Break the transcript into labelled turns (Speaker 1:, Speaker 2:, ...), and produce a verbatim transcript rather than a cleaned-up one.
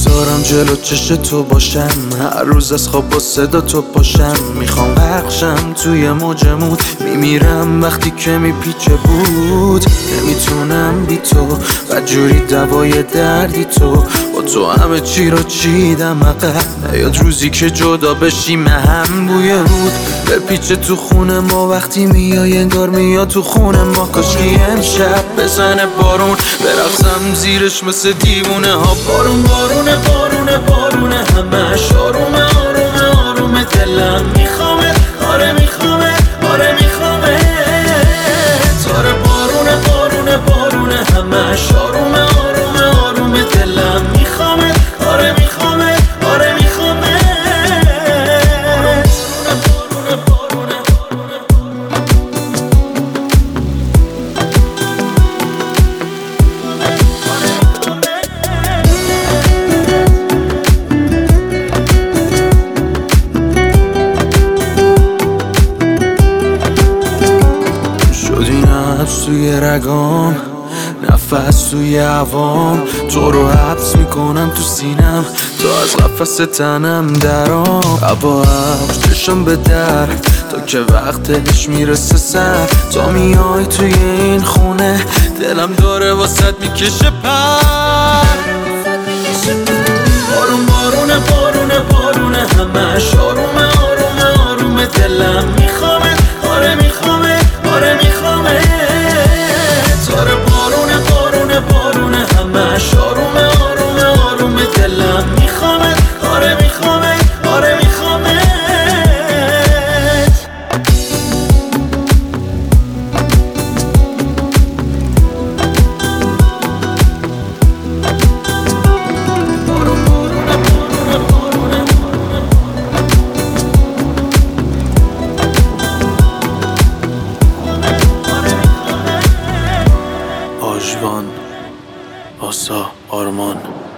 Speaker 1: دوست دارم جلو چش تو باشم، هر روز از خواب با صدا تو پاشم. میخوام غرقشم توی موج موت، میمیرم وقتی که میپیچه بود. نمیتونم بی تو، بدجوری دوای دردی تو. با تو همه چی رو چیدم عقب، نیاد روزی که جدا بشیم هم بوی رود بپیچه تو خونه ما. وقتی میای انگار میاد تو خونه ما. کاشکی امشب بزنه بارون، برقصم زیرش مثل دیوونه ها. بارون بارونه بارونه بارونه همش آرومه آرومه آرومه. دلم میخوامه، آره میخوامه، آره میخوامه. تاره بارونه بارونه بارونه همش آرومه آرومه آرومه. دلم میخوامه، آره میخوامه، آره میخوامه. شدی نفس توی رگام، نفس توی هوام. تو رو حبس میکنم تو سینم، تا از قفس تنم درام. هوا ابر چشم به در، تا که وقتش میرسه سر. تا میای توی این خونه، دلم داره واسط میکشه پر. بارون بارونه بارونه بارونه همش آرومه آرومه آرومه. دلم میخوامه، آره میخوامه، آره میخوامه. تاره بارونه بارونه بارونه همش آرومه آرومه آرومه. دلم میخوامه، آره میخوامه، آره میخوامه. آژوان، آسا، آرمان.